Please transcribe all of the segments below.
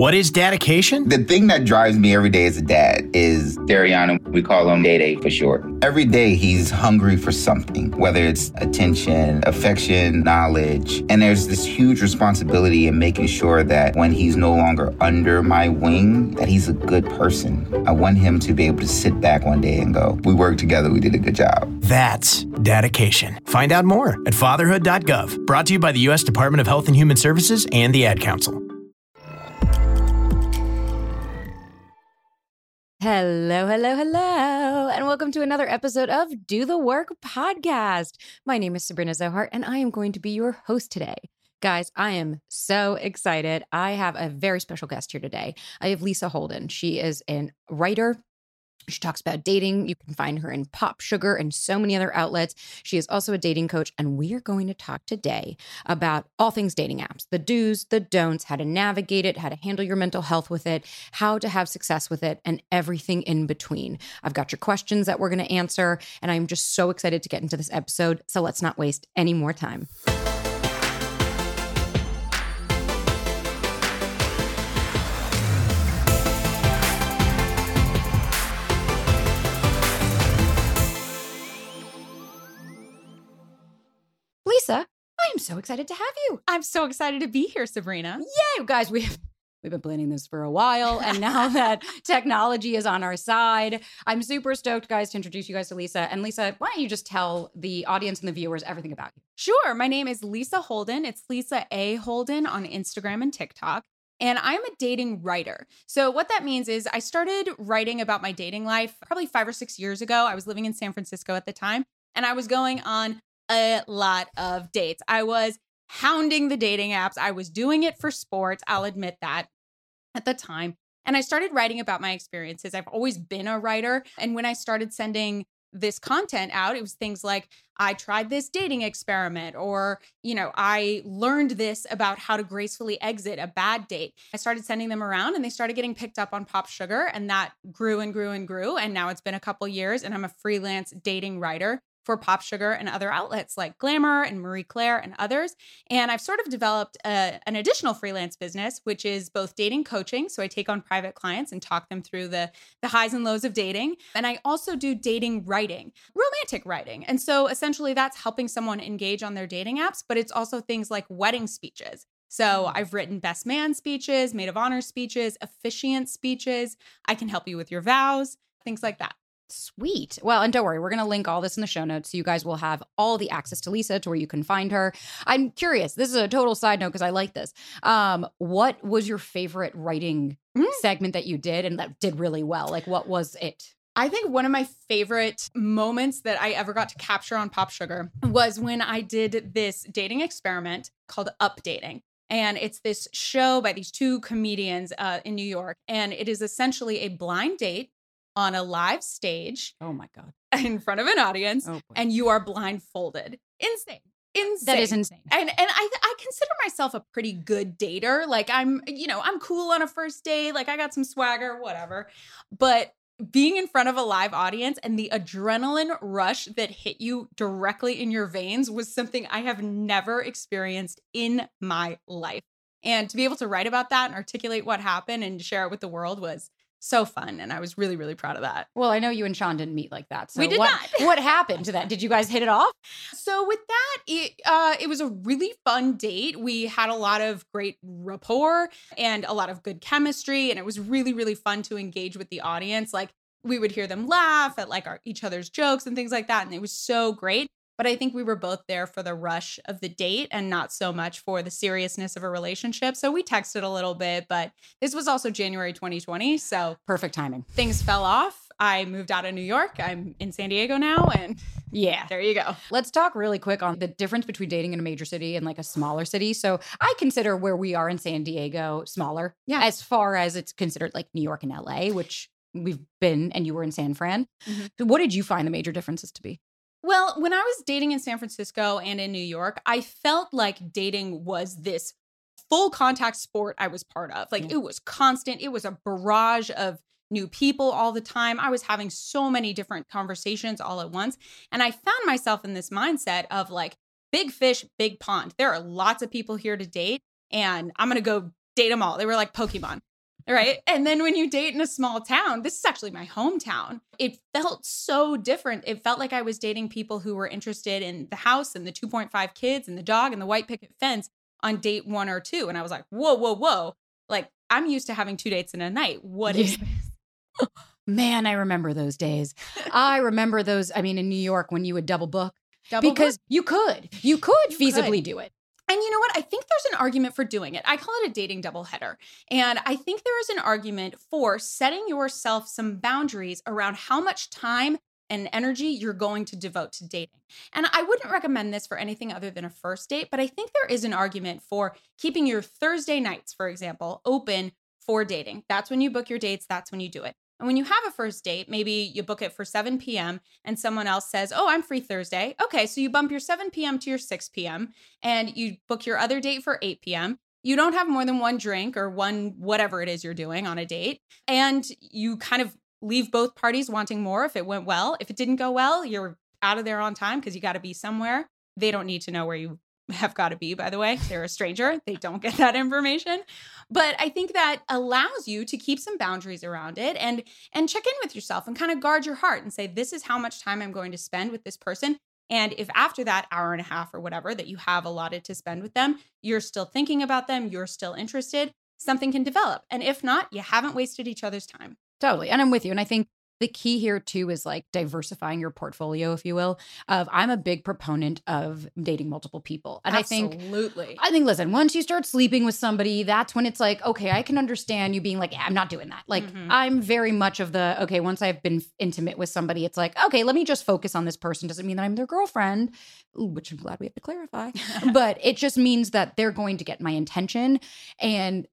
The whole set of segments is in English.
What is dedication? The thing that drives me every day as a dad is Dariana. We call him Day for short. Every day he's hungry for something, whether it's attention, affection, knowledge. And there's this huge responsibility in making sure that when he's no longer under my wing, that he's a good person. I want him to be able to sit back one day and go, we worked together, we did a good job. That's dedication. Find out more at fatherhood.gov. Brought to you by the U.S. Department of Health and Human Services and the Ad Council. Hello, hello, hello, and welcome to another episode of Do the Work podcast. My name is Sabrina Zohart, and I am going to be your host today. Guys, I am so excited. I have a very special guest here today. I have Lisa Holden. She is a writer. She talks about dating. You can find her in Pop Sugar and so many other outlets. She is also a dating coach, and we are going to talk today about all things dating apps, the do's, the don'ts, how to navigate it, how to handle your mental health with it, how to have success with it, and everything in between. I've got your questions that we're going to answer, and I'm just so excited to get into this episode, so let's not waste any more time. Lisa, I am so excited to have you. I'm so excited to be here, Sabrina. Yay, guys, we've been planning this for a while, and now that technology is on our side, I'm super stoked, guys, to introduce you guys to Lisa. And Lisa, why don't you just tell the audience and the viewers everything about you? Sure. My name is Lisa Holden. It's Lisa A. Holden on Instagram and TikTok. And I'm a dating writer. So what that means is I started writing about my dating life probably 5 or 6 years ago. I was living in San Francisco at the time, and I was going on a lot of dates. I was hounding the dating apps. I was doing it for sports. I'll admit that at the time. And I started writing about my experiences. I've always been a writer. And when I started sending this content out, it was things like, I tried this dating experiment, or, I learned this about how to gracefully exit a bad date. I started sending them around, and they started getting picked up on Pop Sugar, and that grew and grew and grew. And now it's been a couple years, and I'm a freelance dating writer for Pop Sugar and other outlets like Glamour and Marie Claire and others. And I've sort of developed an additional freelance business, which is both dating coaching. So I take on private clients and talk them through the highs and lows of dating. And I also do dating writing, romantic writing. And so essentially that's helping someone engage on their dating apps, but it's also things like wedding speeches. So I've written best man speeches, maid of honor speeches, officiant speeches. I can help you with your vows, things like that. Sweet. Well, and don't worry, we're going to link all this in the show notes so you guys will have all the access to Lisa, to where you can find her. I'm curious. This is a total side note because I like this. What was your favorite writing segment that you did and that did really well? Like, what was it? I think one of my favorite moments that I ever got to capture on Pop Sugar was when I did this dating experiment called Updating. And it's this show by these two comedians in New York. And it is essentially a blind date on a live stage. Oh my God. In front of an audience. And you are blindfolded. Insane. That is insane. And I consider myself a pretty good dater. Like I'm cool on a first date. Like I got some swagger, whatever. But being in front of a live audience and the adrenaline rush that hit you directly in your veins was something I have never experienced in my life. And to be able to write about that and articulate what happened and share it with the world was so fun. And I was really, really proud of that. Well, I know you and Sean didn't meet like that. So we did not. What happened to that? Did you guys hit it off? So with that, it was a really fun date. We had a lot of great rapport and a lot of good chemistry. And it was really, really fun to engage with the audience. Like we would hear them laugh at like each other's jokes and things like that. And it was so great. But I think we were both there for the rush of the date and not so much for the seriousness of a relationship. So we texted a little bit, but this was also January 2020. So perfect timing. Things fell off. I moved out of New York. I'm in San Diego now. And yeah, there you go. Let's talk really quick on the difference between dating in a major city and like a smaller city. So I consider where we are in San Diego smaller. Yeah. As far as it's considered like New York and LA, which we've been, and you were in San Fran. Mm-hmm. So what did you find the major differences to be? Well, when I was dating in San Francisco and in New York, I felt like dating was this full contact sport I was part of. Like it was constant. It was a barrage of new people all the time. I was having so many different conversations all at once. And I found myself in this mindset of like, big fish, big pond. There are lots of people here to date and I'm going to go date them all. They were like Pokemon. Right. And then when you date in a small town, this is actually my hometown. It felt so different. It felt like I was dating people who were interested in the house and the 2.5 kids and the dog and the white picket fence on date 1 or 2. And I was like, whoa, whoa, whoa. Like, I'm used to having 2 dates in a night. What is this? Man, I remember those days. I remember those. I mean, in New York when you would double book. Because you could feasibly do it. And you know what? I think there's an argument for doing it. I call it a dating doubleheader. And I think there is an argument for setting yourself some boundaries around how much time and energy you're going to devote to dating. And I wouldn't recommend this for anything other than a first date, but I think there is an argument for keeping your Thursday nights, for example, open for dating. That's when you book your dates. That's when you do it. And when you have a first date, maybe you book it for 7 p.m. and someone else says, oh, I'm free Thursday. Okay, so you bump your 7 p.m. to your 6 p.m. and you book your other date for 8 p.m. You don't have more than one drink or one whatever it is you're doing on a date. And you kind of leave both parties wanting more if it went well. If it didn't go well, you're out of there on time because you got to be somewhere. They don't need to know where you have got to be, by the way. They're a stranger. They don't get that information. But I think that allows you to keep some boundaries around it and check in with yourself and kind of guard your heart and say, this is how much time I'm going to spend with this person. And if after that hour and a half or whatever that you have allotted to spend with them, you're still thinking about them, you're still interested, something can develop. And if not, you haven't wasted each other's time. Totally. And I'm with you. And I think the key here too is like diversifying your portfolio, if you will. I'm a big proponent of dating multiple people. And Absolutely. I think, listen, once you start sleeping with somebody, that's when it's like, okay, I can understand you being like, yeah, I'm not doing that. Like, I'm very much of the, okay, once I've been intimate with somebody, it's like, okay, let me just focus on this person. Doesn't mean that I'm their girlfriend, which I'm glad we have to clarify. But it just means that they're going to get my attention. And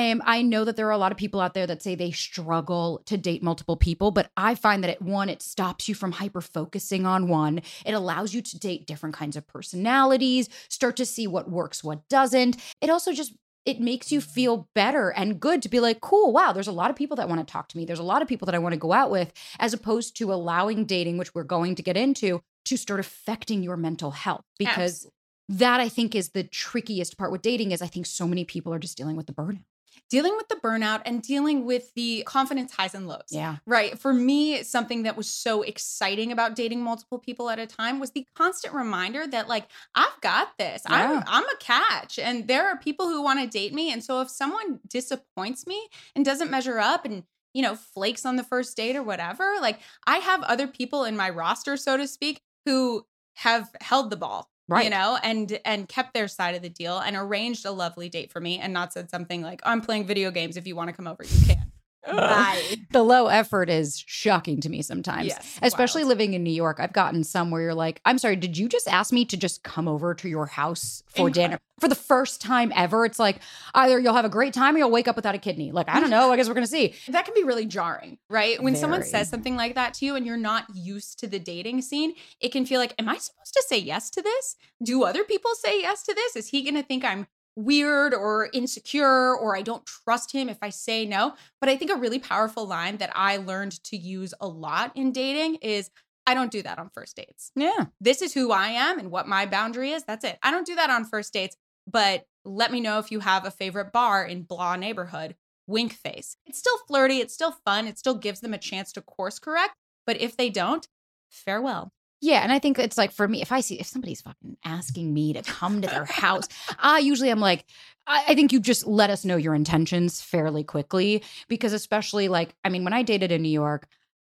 I know that there are a lot of people out there that say they struggle to date multiple people, but I find that it stops you from hyper focusing on one. It allows you to date different kinds of personalities, start to see what works, what doesn't. It also it makes you feel better and good to be like, cool, wow, there's a lot of people that want to talk to me. There's a lot of people that I want to go out with, as opposed to allowing dating, which we're going to get into, to start affecting your mental health. Because that, I think, is the trickiest part with dating, is I think so many people are just dealing with the burnout. Dealing with the burnout and dealing with the confidence highs and lows. Yeah. Right. For me, something that was so exciting about dating multiple people at a time was the constant reminder that, like, I've got this. Yeah. I'm a catch. And there are people who want to date me. And so if someone disappoints me and doesn't measure up and, you know, flakes on the first date or whatever, like, I have other people in my roster, so to speak, who have held the ball. Right. You know, and kept their side of the deal and arranged a lovely date for me and not said something like, oh, I'm playing video games. If you want to come over, you can. Bye. The low effort is shocking to me sometimes. Yes, especially wild. living in New York. I've gotten some where you're like, I'm sorry, did you just ask me to just come over to your house for dinner? For the first time ever, it's like, either you'll have a great time or you'll wake up without a kidney. Like, I don't know. I guess we're going to see. That can be really jarring, right? When someone Very. says something like that to you and you're not used to the dating scene, it can feel like, am I supposed to say yes to this? Do other people say yes to this? Is he going to think I'm weird or insecure, or I don't trust him if I say no? But I think a really powerful line that I learned to use a lot in dating is, I don't do that on first dates. Yeah. This is who I am and what my boundary is. That's it. I don't do that on first dates, but let me know if you have a favorite bar in blah neighborhood. Wink face. It's still flirty. It's still fun. It still gives them a chance to course correct. But if they don't, farewell. Yeah. And I think it's like, for me, if somebody's fucking asking me to come to their house, usually I'm like, I think you just let us know your intentions fairly quickly, because especially like, I mean, when I dated in New York,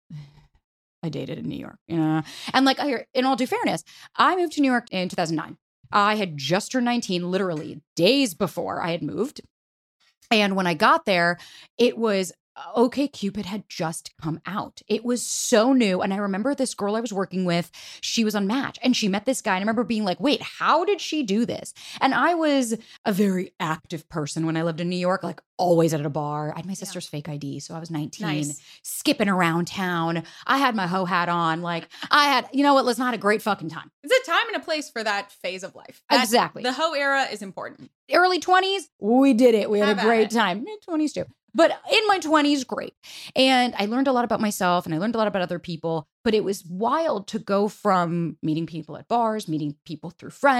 you know, and like, in all due fairness, I moved to New York in 2009. I had just turned 19, literally days before I had moved. And when I got there, it was OkCupid had just come out. It was so new. And I remember this girl I was working with, she was on Match and she met this guy. And I remember being like, wait, how did she do this? And I was a very active person when I lived in New York, like always at a bar. I had my sister's fake ID. So I was 19, skipping around town. I had my hoe hat on. Like I had, you know what, let's not have a great fucking time. It's a time and a place for that phase of life. Exactly. The hoe era is important. Early 20s, we did it. We had a great it. time. Mid-20s too. But in my 20s, great. And I learned a lot about myself and I learned a lot about other people. But it was wild to go from meeting people at bars, meeting people through friends,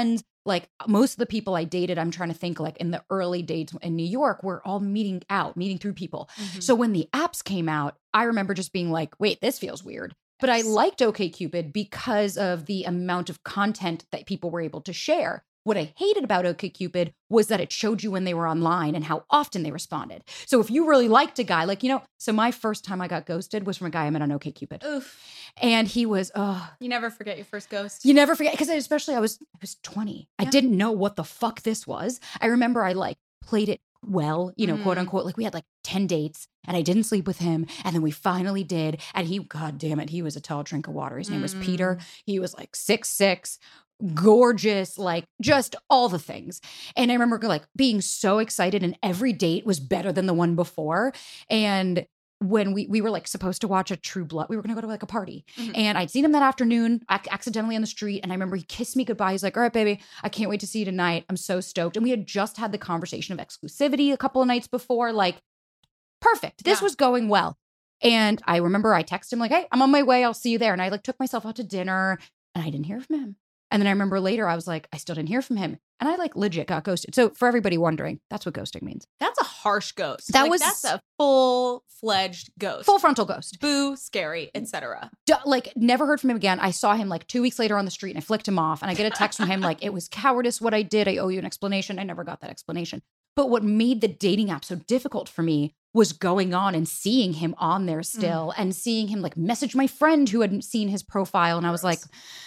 like most of the people I dated, I'm trying to think like in the early days in New York, we're all meeting through people. Mhm. So when the apps came out, I remember just being like, wait, this feels weird. But I Yes. liked OkCupid because of the amount of content that people were able to share. What I hated about OkCupid was that it showed you when they were online and how often they responded. So if you really liked a guy, like, so my first time I got ghosted was from a guy I met on OkCupid. Oof. And he was, You never forget your first ghost. you never forget, because especially I was 20. I Yeah. didn't know what the fuck this was. I remember I like played it well, quote unquote. Like we had like 10 dates and I didn't sleep with him. And then we finally did. And he, God damn it, he was a tall drink of water. His name was Peter. He was like 6'6", gorgeous, like just all the things. And I remember like being so excited, and every date was better than the one before. And when we were like supposed to watch a True Blood, we were going to go to like a party. And I'd seen him that afternoon accidentally on the street. And I remember he kissed me goodbye. He's like, all right, baby, I can't wait to see you tonight. I'm so stoked. And we had just had the conversation of exclusivity a couple of nights before. Like, perfect. This was going well. And I remember I texted him like, hey, I'm on my way. I'll see you there. And I like took myself out to dinner and I didn't hear from him. And then I remember later I was like, I still didn't hear from him. And I like legit got ghosted. So for everybody wondering, that's what ghosting means. That's a harsh ghost. That's a full-fledged ghost. Full frontal ghost. Boo, scary, etc. Like never heard from him again. I saw him like 2 weeks later on the street and I flicked him off. And I get a text from him like, it was cowardice what I did. I owe you an explanation. I never got that explanation. But what made the dating app so difficult for me was going on and seeing him on there still and seeing him like message my friend who hadn't seen his profile. And I was like,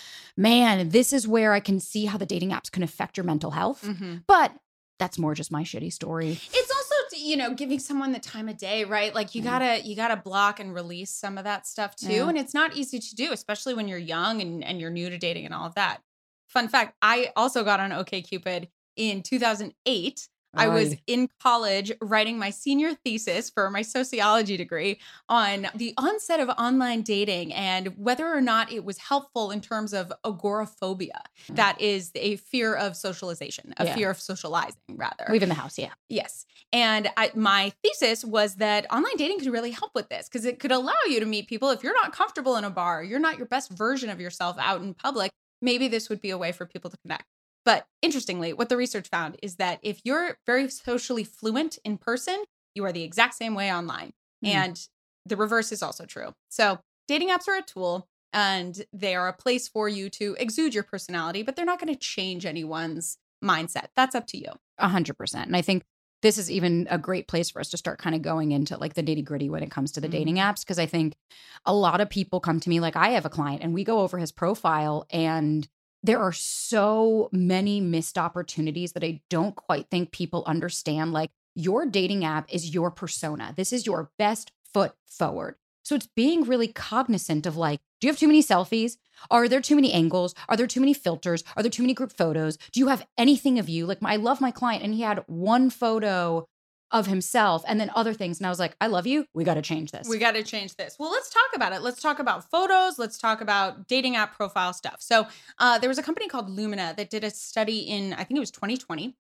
man, this is where I can see how the dating apps can affect your mental health. But that's more just my shitty story. It's also, giving someone the time of day, right? Like you gotta block and release some of that stuff too. Yeah. And it's not easy to do, especially when you're young and you're new to dating and all of that. Fun fact, I also got on OkCupid in 2008. I was in college writing my senior thesis for my sociology degree on the onset of online dating and whether or not it was helpful in terms of agoraphobia. That is a fear of socialization, a fear of socializing, rather. Leaving the house, yeah. Yes. And my thesis was that online dating could really help with this because it could allow you to meet people. If you're not comfortable in a bar, you're not your best version of yourself out in public, maybe this would be a way for people to connect. But interestingly, what the research found is that if you're very socially fluent in person, you are the exact same way online. And the reverse is also true. So dating apps are a tool and they are a place for you to exude your personality, but they're not going to change anyone's mindset. That's up to you. 100%. And I think this is even a great place for us to start kind of going into like the nitty gritty when it comes to the dating apps. Because I think a lot of people come to me, like I have a client and we go over his profile and there are so many missed opportunities that I don't quite think people understand. Like your dating app is your persona. This is your best foot forward. So it's being really cognizant of like, do you have too many selfies? Are there too many angles? Are there too many filters? Are there too many group photos? Do you have anything of you? Like I love my client and he had one photo of himself and then other things. And I was like, I love you. We got to change this. We got to change this. Well, let's talk about it. Let's talk about photos. Let's talk about dating app profile stuff. So there was a company called Lumina that did a study in, I think it was 2020,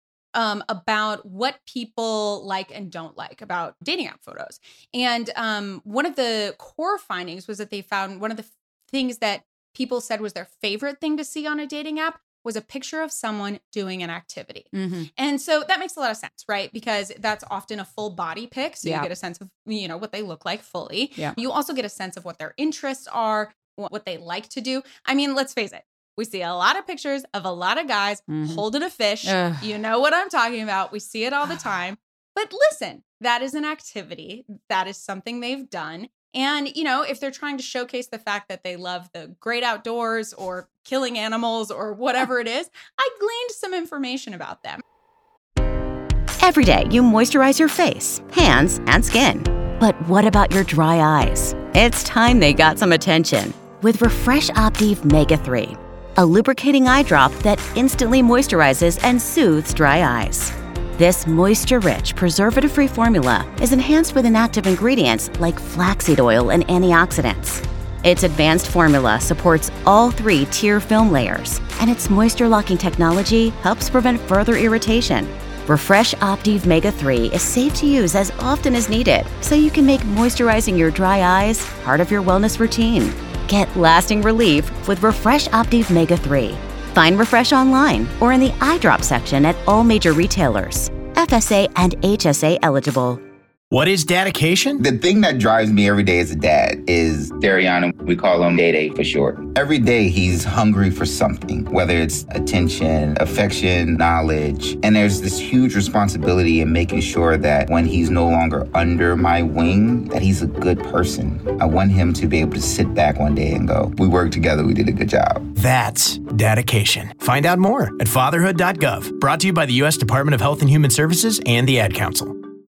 about what people like and don't like about dating app photos. And one of the core findings was that they found one of the things that people said was their favorite thing to see on a dating app was a picture of someone doing an activity. And so that makes a lot of sense, right? Because that's often a full body pic. So you get a sense of, what they look like fully. You also get a sense of what their interests are, what they like to do. I mean, let's face it. We see a lot of pictures of a lot of guys holding a fish. You know what I'm talking about. We see it all the time. But listen, that is an activity. That is something they've done. And, if they're trying to showcase the fact that they love the great outdoors or killing animals or whatever it is, I gleaned some information about them. Every day, you moisturize your face, hands, and skin. But what about your dry eyes? It's time they got some attention with Refresh Optive Mega 3, a lubricating eye drop that instantly moisturizes and soothes dry eyes. This moisture-rich, preservative-free formula is enhanced with inactive ingredients like flaxseed oil and antioxidants. Its advanced formula supports all 3 tier film layers, and its moisture-locking technology helps prevent further irritation. Refresh Optive Mega 3 is safe to use as often as needed, so you can make moisturizing your dry eyes part of your wellness routine. Get lasting relief with Refresh Optive Mega 3. Find Refresh online or in the eye drop section at all major retailers. FSA and HSA eligible. What is dedication? The thing that drives me every day as a dad is Dariana. We call him Day for short. Every day he's hungry for something, whether it's attention, affection, knowledge. And there's this huge responsibility in making sure that when he's no longer under my wing, that he's a good person. I want him to be able to sit back one day and go, we worked together, we did a good job. That's dedication. Find out more at fatherhood.gov. Brought to you by the U.S. Department of Health and Human Services and the Ad Council.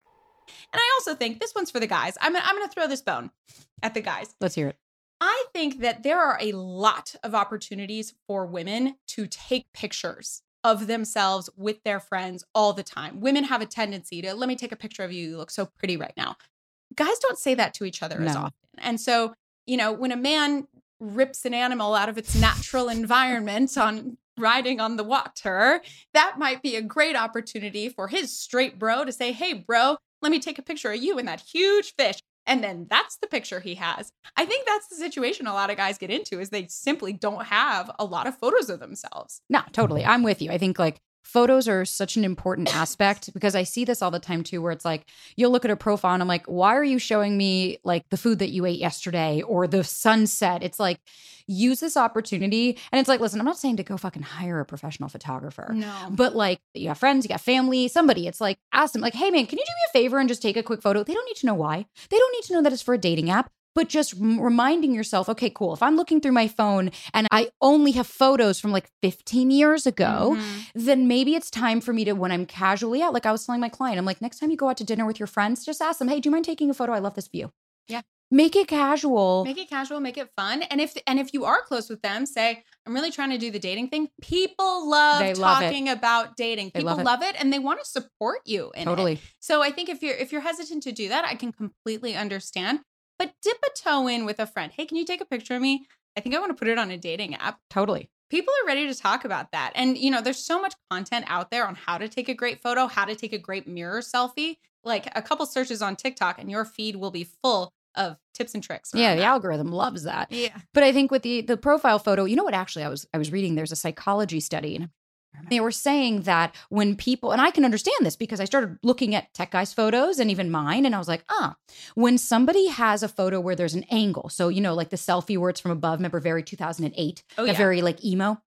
And I also think this one's for the guys. I'm going to throw this bone at the guys. Let's hear it. I think that there are a lot of opportunities for women to take pictures of themselves with their friends all the time. Women have a tendency to, let me take a picture of you. You look so pretty right now. Guys don't say that to each other as often. And so, when a man rips an animal out of its natural environment on riding on the water, that might be a great opportunity for his straight bro to say, hey, bro, let me take a picture of you and that huge fish. And then that's the picture he has. I think that's the situation a lot of guys get into is they simply don't have a lot of photos of themselves. No, totally. I'm with you. I think photos are such an important aspect because I see this all the time too, where it's like, you'll look at a profile and I'm like, why are you showing me the food that you ate yesterday or the sunset? It's like, use this opportunity. And it's like, listen, I'm not saying to go fucking hire a professional photographer. No. But you have friends, you got family, somebody, it's like, ask them hey man, can you do me a favor and just take a quick photo? They don't need to know why. They don't need to know that it's for a dating app. But just reminding yourself, okay, cool. If I'm looking through my phone and I only have photos from 15 years ago, then maybe it's time for me to, when I'm casually out, I was telling my client, I'm like, next time you go out to dinner with your friends, just ask them, hey, do you mind taking a photo? I love this view. Yeah. Make it casual. Make it casual, make it fun. And if you are close with them, say, I'm really trying to do the dating thing. People love talking about dating. People love it and they want to support you in it. So I think if you're hesitant to do that, I can completely understand. But dip a toe in with a friend. Hey, can you take a picture of me? I think I want to put it on a dating app. Totally. People are ready to talk about that. And, there's so much content out there on how to take a great photo, how to take a great mirror selfie. A couple searches on TikTok and your feed will be full of tips and tricks. Yeah, the algorithm loves that. Yeah. But I think with the profile photo, what actually I was reading, there's a psychology study and they were saying that when people, and I can understand this because I started looking at tech guys' photos and even mine, and I was like, when somebody has a photo where there's an angle, so, the selfie where it's from above, remember very 2008, very emo.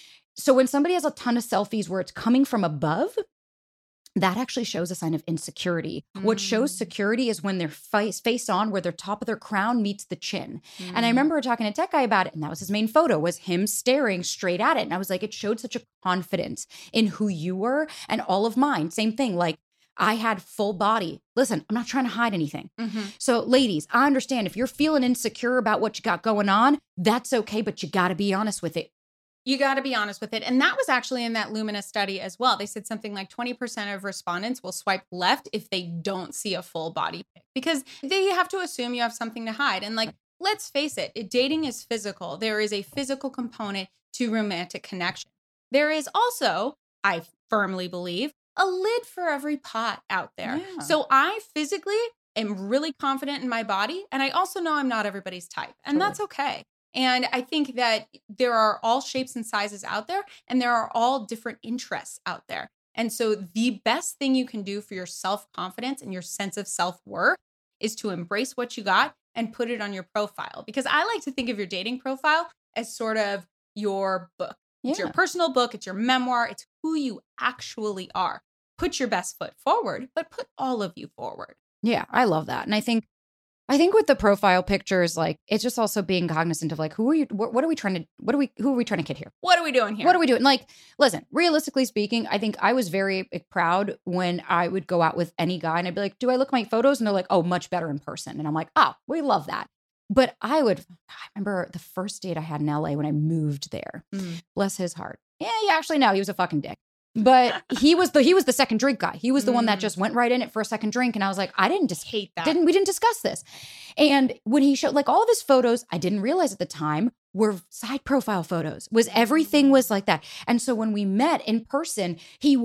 So when somebody has a ton of selfies where it's coming from above, that actually shows a sign of insecurity. What shows security is when they're face on, where their top of their crown meets the chin. And I remember talking to a tech guy about it, and that was his main photo, was him staring straight at it. And I was like, it showed such a confidence in who you were, and all of mine. Same thing, I had full body. Listen, I'm not trying to hide anything. So ladies, I understand if you're feeling insecure about what you got going on, that's okay, but you got to be honest with it. You got to be honest with it. And that was actually in that Lumina study as well. They said something like 20% of respondents will swipe left if they don't see a full body pic because they have to assume you have something to hide. And let's face it, dating is physical. There is a physical component to romantic connection. There is also, I firmly believe, a lid for every pot out there. Yeah. So I physically am really confident in my body. And I also know I'm not everybody's type. And that's okay. And I think that there are all shapes and sizes out there, and there are all different interests out there. And so the best thing you can do for your self-confidence and your sense of self-worth is to embrace what you got and put it on your profile. Because I like to think of your dating profile as sort of your book. Yeah. It's your personal book. It's your memoir. It's who you actually are. Put your best foot forward, but put all of you forward. Yeah, I love that. And I think with the profile pictures, it's just also being cognizant of who are you, who are we trying to kid here? What are we doing here? What are we doing? Listen, realistically speaking, I think I was very proud when I would go out with any guy and I'd be like, do I look at my photos? And they're like, oh, much better in person. And I'm like, oh, we love that. But I remember the first date I had in LA when I moved there. Bless his heart. Yeah, actually, no, he was a fucking dick. But he was the second drink guy. He was the one that just went right in it for a second drink. And I was like, I didn't just hate that. We didn't discuss this. And when he showed all of his photos, I didn't realize at the time were side profile photos. Everything was like that. And so when we met in person, he was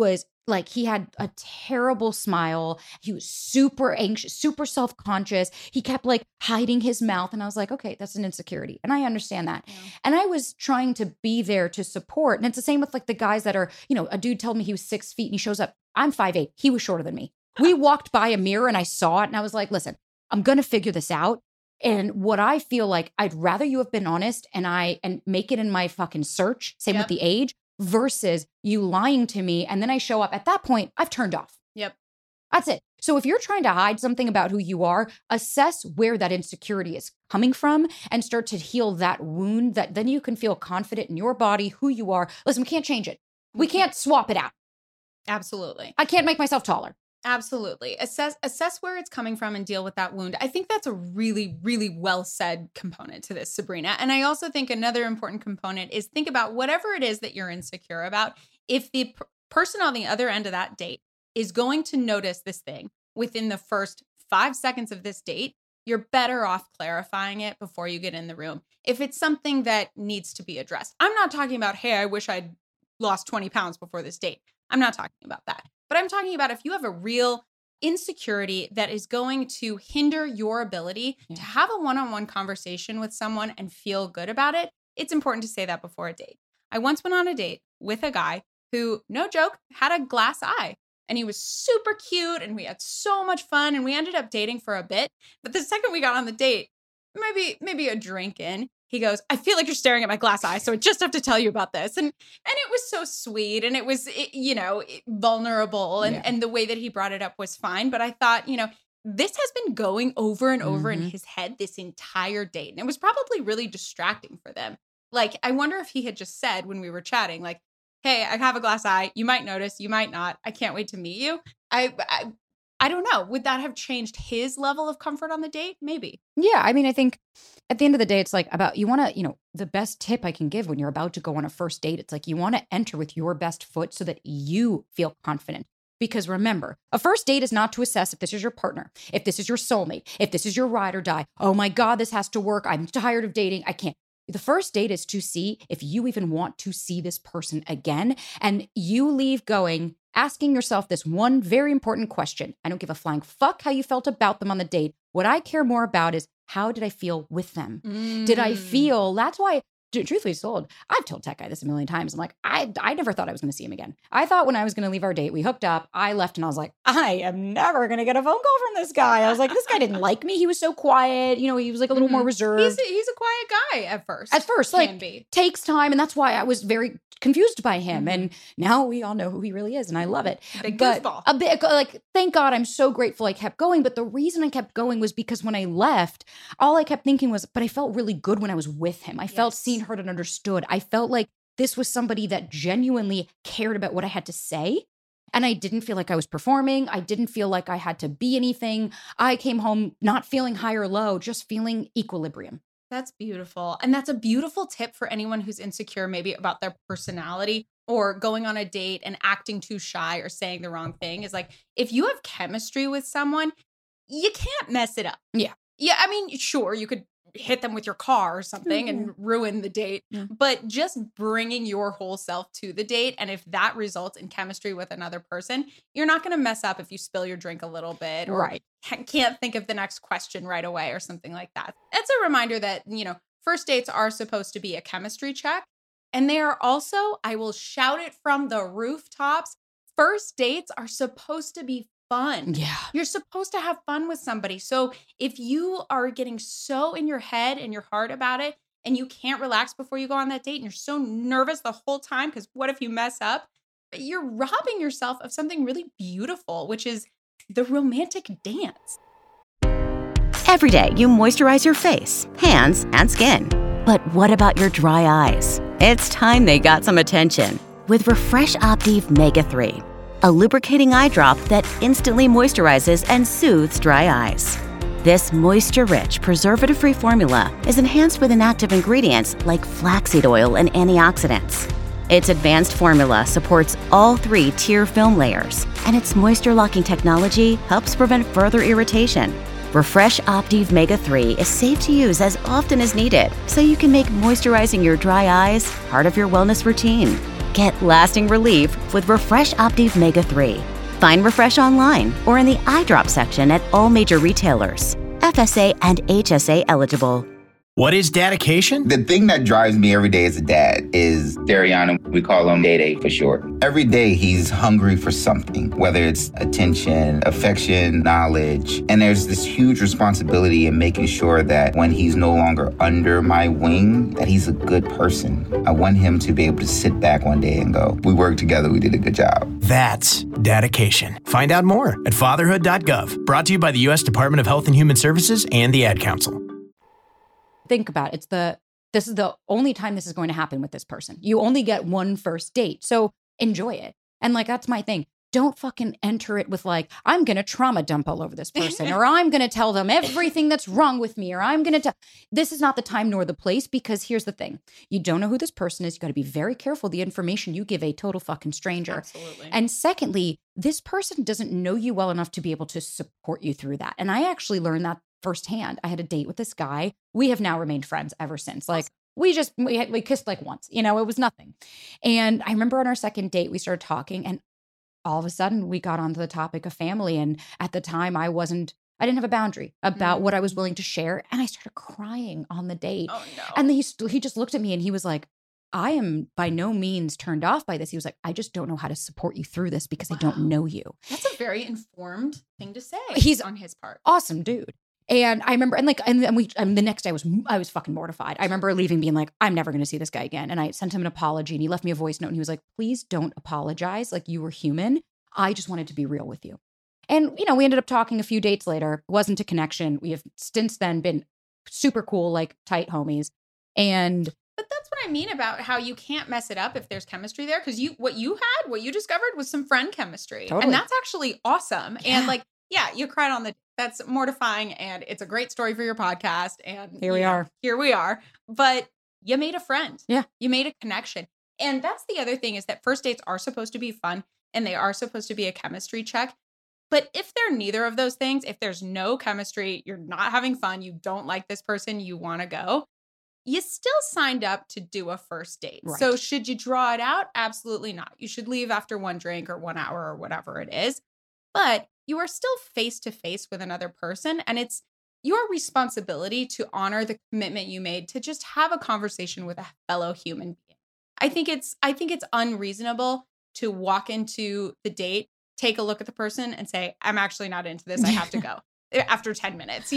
Like he had a terrible smile. He was super anxious, super self-conscious. He kept like hiding his mouth. And I was like, okay, that's an insecurity. And I understand that. Yeah. And I was trying to be there to support. And it's the same with like the guys that are, a dude told me he was 6 feet and he shows up. I'm 5'8". He was shorter than me. We walked by a mirror and I saw it and I was like, listen, I'm going to figure this out. And what I feel like, I'd rather you have been honest and make it in my fucking search, same with the age, versus you lying to me. And then I show up. At that point, I've turned off. Yep. That's it. So if you're trying to hide something about who you are, assess where that insecurity is coming from and start to heal that wound, that then you can feel confident in your body, who you are. Listen, we can't change it. We can't swap it out. Absolutely. I can't make myself taller. Absolutely. Assess where it's coming from and deal with that wound. I think that's a really, really well said component to this, Sabrina. And I also think another important component is think about whatever it is that you're insecure about. If the person on the other end of that date is going to notice this thing within the first 5 seconds of this date, you're better off clarifying it before you get in the room. If it's something that needs to be addressed. I'm not talking about, hey, I wish I'd lost 20 pounds before this date. I'm not talking about that. But I'm talking about if you have a real insecurity that is going to hinder your ability to have a one-on-one conversation with someone and feel good about it, it's important to say that before a date. I once went on a date with a guy who, no joke, had a glass eye. And he was super cute and we had so much fun and we ended up dating for a bit. But the second we got on the date, maybe a drink in, he goes, I feel like you're staring at my glass eye, so I just have to tell you about this. And it was so sweet and it was, vulnerable and the way that he brought it up was fine. But I thought, this has been going over and over in his head this entire date. And it was probably really distracting for them. Like, I wonder if he had just said when we were chatting, like, hey, I have a glass eye. You might notice, you might not. I can't wait to meet you. I don't know. Would that have changed his level of comfort on the date? Maybe. Yeah. I mean, I think at the end of the day, it's like about, you want to, the best tip I can give when you're about to go on a first date, it's like you want to enter with your best foot so that you feel confident. Because remember, a first date is not to assess if this is your partner, if this is your soulmate, if this is your ride or die. Oh my God, this has to work. I'm tired of dating. I can't. The first date is to see if you even want to see this person again. And you leave going, asking yourself this one very important question. I don't give a flying fuck how you felt about them on the date. What I care more about is how did I feel with them? Did I feel, that's why, truthfully told, I've told Tech Guy this a million times. I'm like, I never thought I was going to see him again. I thought when I was going to leave our date, we hooked up, I left and I was like, I am never going to get a phone call from this guy. I was like, this guy didn't like me. He was so quiet. He was like a little more reserved. He's a quiet guy at first. Takes time. And that's why I was very confused by him. And now we all know who he really is. And I love it. Big goofball. A bit like, thank God I'm so grateful I kept going. But the reason I kept going was because when I left, all I kept thinking was, but I felt really good when I was with him. I felt seen, heard, and understood. I felt like this was somebody that genuinely cared about what I had to say. And I didn't feel like I was performing. I didn't feel like I had to be anything. I came home not feeling high or low, just feeling equilibrium. That's beautiful. And that's a beautiful tip for anyone who's insecure, maybe about their personality or going on a date and acting too shy or saying the wrong thing, is like, if you have chemistry with someone, you can't mess it up. Yeah. Yeah. I mean, sure, you could hit them with your car or something and ruin the date, but just bringing your whole self to the date. And if that results in chemistry with another person, you're not going to mess up if you spill your drink a little bit or can't think of the next question right away or something like that. It's a reminder that, first dates are supposed to be a chemistry check. And they are also, I will shout it from the rooftops, first dates are supposed to be fun. Yeah. You're supposed to have fun with somebody. So if you are getting so in your head and your heart about it and you can't relax before you go on that date and you're so nervous the whole time because what if you mess up? You're robbing yourself of something really beautiful, which is the romantic dance. Every day, you moisturize your face, hands, and skin. But what about your dry eyes? It's time they got some attention with Refresh Optive Mega 3. A lubricating eye drop that instantly moisturizes and soothes dry eyes. This moisture-rich, preservative-free formula is enhanced with inactive ingredients like flaxseed oil and antioxidants. Its advanced formula supports all 3 tear film layers, and its moisture-locking technology helps prevent further irritation. Refresh Optive Mega 3 is safe to use as often as needed, so you can make moisturizing your dry eyes part of your wellness routine. Get lasting relief with Refresh Optive Mega 3. Find Refresh online or in the eye drop section at all major retailers. FSA and HSA eligible. What is dedication? The thing that drives me every day as a dad is Dariana. We call him Day for short. Every day he's hungry for something, whether it's attention, affection, knowledge. And there's this huge responsibility in making sure that when he's no longer under my wing, that he's a good person. I want him to be able to sit back one day and go, we worked together, we did a good job. That's dedication. Find out more at fatherhood.gov. Brought to you by the U.S. Department of Health and Human Services and the Ad Council. Think about it. This is the only time this is going to happen with this person. You only get one first date. So enjoy it. And like, that's my thing. Don't fucking enter it with like, I'm going to trauma dump all over this person, or I'm going to tell them everything that's wrong with me, or I'm going to tell. This is not the time nor the place, because here's the thing. You don't know who this person is. You got to be very careful the information you give a total fucking stranger. Absolutely. And secondly, this person doesn't know you well enough to be able to support you through that. And I actually learned that firsthand. I had a date with this guy. We have now remained friends ever since. Like we kissed like once, it was nothing. And I remember on our second date, we started talking, and all of a sudden we got onto the topic of family. And at the time I didn't have a boundary about what I was willing to share. And I started crying on the date. Oh no. And then he just looked at me and he was like, I am by no means turned off by this. He was like, I just don't know how to support you through this because I don't know you. That's a very informed thing to say. He's on his part. Awesome dude. And I remember, and the next day I was fucking mortified. I remember leaving being like, I'm never going to see this guy again. And I sent him an apology, and he left me a voice note, and he was like, please don't apologize. Like, you were human. I just wanted to be real with you. And, we ended up talking a few dates later. It wasn't a connection. We have since then been super cool, like tight homies. But that's what I mean about how you can't mess it up if there's chemistry there. Because what you discovered was some friend chemistry. Totally. And that's actually awesome. Yeah. And like, yeah, you cried on the, that's mortifying, and it's a great story for your podcast. And Here we are. But you made a friend. Yeah. You made a connection. And that's the other thing, is that first dates are supposed to be fun, and they are supposed to be a chemistry check. But if they're neither of those things, if there's no chemistry, you're not having fun, you don't like this person, you want to go, you still signed up to do a first date. Right. So should you draw it out? Absolutely not. You should leave after one drink or 1 hour or whatever it is. But you are still face to face with another person, and it's your responsibility to honor the commitment you made to just have a conversation with a fellow human being. I think it's unreasonable to walk into the date, take a look at the person, and say, I'm actually not into this. I have to go after 10 minutes.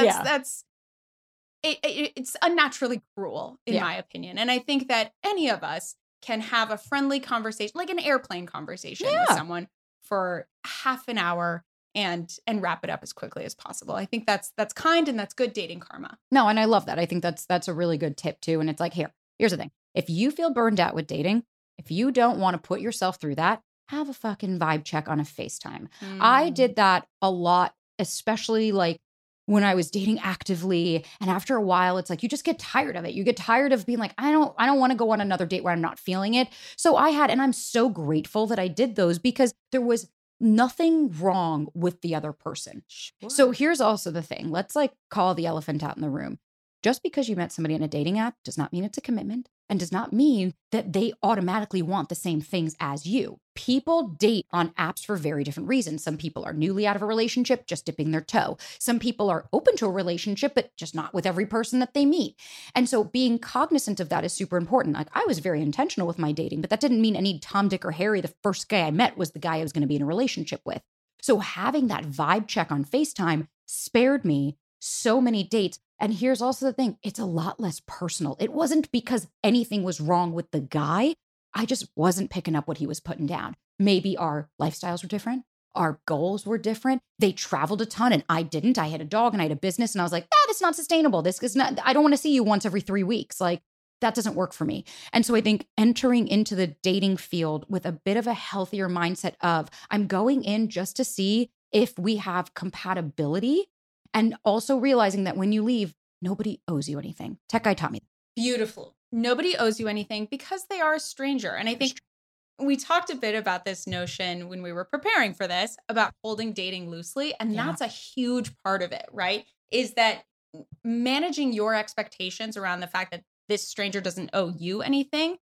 It's unnaturally cruel, in my opinion. And I think that any of us can have a friendly conversation, like an airplane conversation with someone for half an hour and wrap it up as quickly as possible. I think that's kind, and that's good dating karma. No, and I love that. I think that's a really good tip too. And it's like, here's the thing. If you feel burned out with dating, if you don't want to put yourself through that, have a fucking vibe check on a FaceTime. I did that a lot, especially like when I was dating actively. And after a while, it's like, you just get tired of it. You get tired of being like, I don't want to go on another date where I'm not feeling it. So and I'm so grateful that I did those, because there was nothing wrong with the other person. Sure. So here's also the thing. Let's like call the elephant out in the room. Just because you met somebody on a dating app does not mean it's a commitment, and does not mean that they automatically want the same things as you. People date on apps for very different reasons. Some people are newly out of a relationship, just dipping their toe. Some people are open to a relationship, but just not with every person that they meet. And so being cognizant of that is super important. Like, I was very intentional with my dating, but that didn't mean any Tom, Dick, or Harry, the first guy I met, was the guy I was going to be in a relationship with. So having that vibe check on FaceTime spared me so many dates. And here's also the thing. It's a lot less personal. It wasn't because anything was wrong with the guy. I just wasn't picking up what he was putting down. Maybe our lifestyles were different. Our goals were different. They traveled a ton and I didn't. I had a dog and I had a business, and I was like, that's not sustainable. This is not, I don't want to see you once every 3 weeks. Like, that doesn't work for me. And so I think entering into the dating field with a bit of a healthier mindset of, I'm going in just to see if we have compatibility. And also realizing that when you leave, nobody owes you anything. Tech Guy taught me that. Beautiful. Nobody owes you anything because they are a stranger. And I think we talked a bit about this notion when we were preparing for this about holding dating loosely. And that's a huge part of it, right? Is that managing your expectations around the fact that this stranger doesn't owe you anything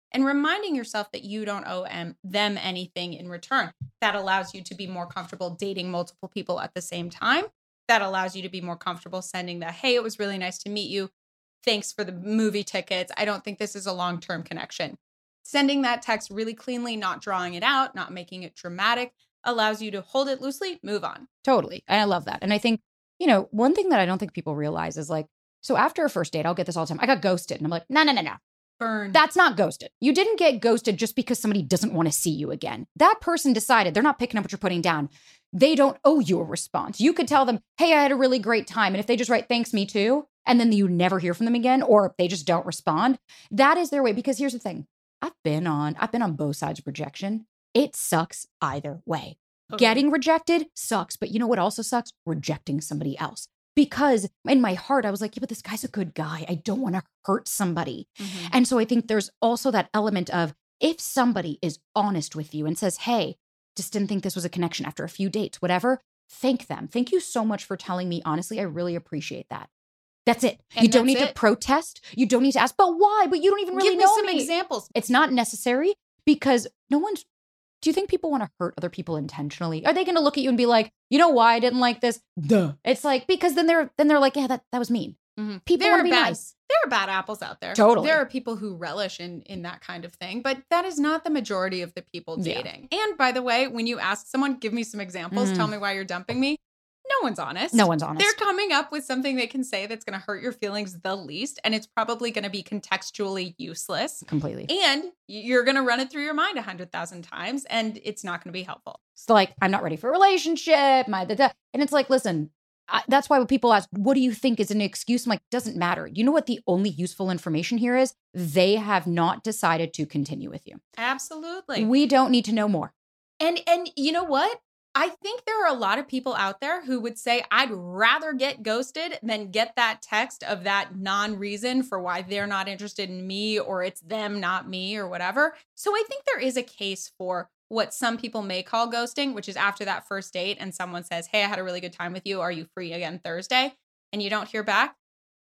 and reminding yourself that you don't owe them anything in return. That allows you to be more comfortable dating multiple people at the same time. That allows you to be more comfortable sending the, hey, it was really nice to meet you. Thanks for the movie tickets. I don't think this is a long-term connection. Sending that text really cleanly, not drawing it out, not making it dramatic, allows you to hold it loosely, move on. Totally. And I love that. And I think, one thing that I don't think people realize is like, so after a first date, I'll get this all the time. I got ghosted. And I'm like, no. Burn. That's not ghosted. You didn't get ghosted just because somebody doesn't want to see you again. That person decided they're not picking up what you're putting down. They don't owe you a response. You could tell them, hey, I had a really great time. And if they just write, thanks, me too, and then you never hear from them again, or they just don't respond, that is their way. Because here's the thing. I've been on both sides of rejection. It sucks either way. Okay. Getting rejected sucks. But you know what also sucks? Rejecting somebody else. Because in my heart, I was like, yeah, but this guy's a good guy. I don't want to hurt somebody. Mm-hmm. And so I think there's also that element of if somebody is honest with you and says, hey, just didn't think this was a connection after a few dates, whatever, thank them. Thank you so much for telling me honestly. I really appreciate that. That's it. And you don't need to protest. You don't need to ask, but why? But you don't even really know me. Give me some examples. It's not necessary because do you think people want to hurt other people intentionally? Are they going to look at you and be like, you know why I didn't like this? Duh. It's like, because then they're like, yeah, that was mean. Mm-hmm. People want to be nice. There are bad apples out there. Totally. There are people who relish in that kind of thing, but that is not the majority of the people dating. Yeah. And by the way, when you ask someone, give me some examples, tell me why you're dumping me, no one's honest. No one's honest. They're coming up with something they can say that's going to hurt your feelings the least, and it's probably going to be contextually useless. Completely. And you're going to run it through your mind 100,000 times, and it's not going to be helpful. So like, I'm not ready for a relationship. And it's like, listen, that's why when people ask, what do you think is an excuse? I'm like, doesn't matter. You know what the only useful information here is? They have not decided to continue with you. Absolutely. We don't need to know more. And you know what? I think there are a lot of people out there who would say, I'd rather get ghosted than get that text of that non-reason for why they're not interested in me, or it's them, not me, or whatever. So I think there is a case for what some people may call ghosting, which is after that first date and someone says, hey, I had a really good time with you. Are you free again Thursday? And you don't hear back.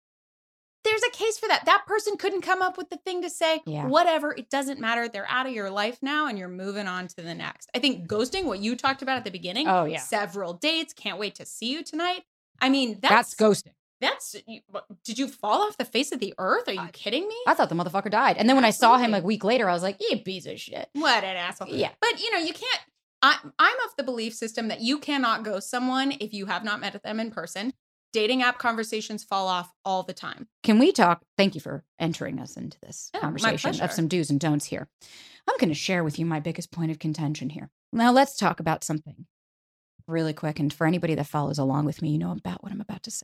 There's a case for that. That person couldn't come up with the thing to say, whatever, it doesn't matter. They're out of your life now and you're moving on to the next. I think ghosting, what you talked about at the beginning, several dates, can't wait to see you tonight. I mean, that's ghosting. Did you fall off the face of the earth? Are you kidding me? I thought the motherfucker died. And then when I saw him a week later, I was like, you piece of shit. What an asshole. Yeah. But you can't, I'm of the belief system that you cannot ghost someone if you have not met them in person. Dating app conversations fall off all the time. Can we talk? Thank you for entering us into this conversation of some do's and don'ts here. I'm going to share with you my biggest point of contention here. Now let's talk about something really quick. And for anybody that follows along with me, you know about what I'm about to say.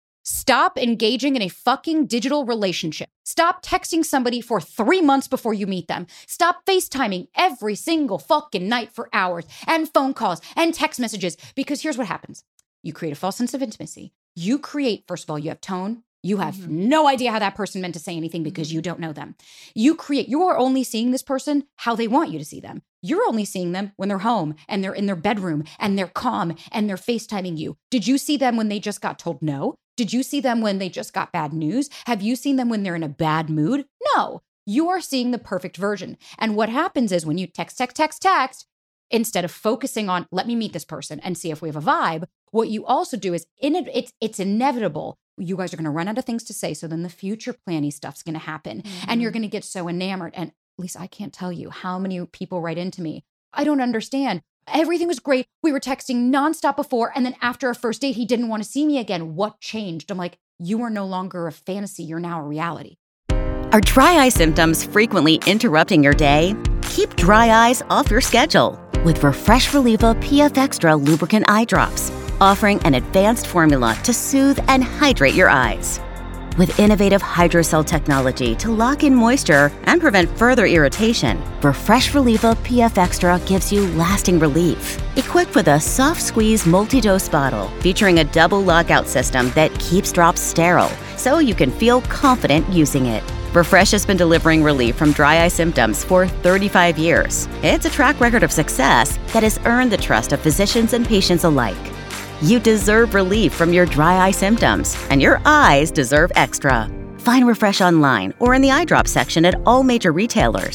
Stop engaging in a fucking digital relationship. Stop texting somebody for 3 months before you meet them. Stop FaceTiming every single fucking night for hours and phone calls and text messages. Because here's what happens. You create a false sense of intimacy. You create, first of all, you have tone. You have no idea how that person meant to say anything because you don't know them. You are only seeing this person how they want you to see them. You're only seeing them when they're home and they're in their bedroom and they're calm and they're FaceTiming you. Did you see them when they just got told no? Did you see them when they just got bad news? Have you seen them when they're in a bad mood? No. You are seeing the perfect version. And what happens is when you text, instead of focusing on, let me meet this person and see if we have a vibe, what you also do is, it's inevitable. You guys are going to run out of things to say. So then the future planning stuff's going to happen. And you're going to get so enamored. And at least I can't tell you how many people write into me. I don't understand. Everything was great. We were texting nonstop before. And then after our first date, he didn't want to see me again. What changed? I'm like, you are no longer a fantasy. You're now a reality. Are dry eye symptoms frequently interrupting your day? Keep dry eyes off your schedule with Refresh Reliever PF Extra Lubricant Eye Drops, offering an advanced formula to soothe and hydrate your eyes. With innovative hydrocell technology to lock in moisture and prevent further irritation, Refresh Reliever PF Extra gives you lasting relief. Equipped with a soft squeeze multi-dose bottle featuring a double lockout system that keeps drops sterile, so you can feel confident using it. Refresh has been delivering relief from dry eye symptoms for 35 years. It's a track record of success that has earned the trust of physicians and patients alike. You deserve relief from your dry eye symptoms, and your eyes deserve extra. Find Refresh online or in the eye drop section at all major retailers.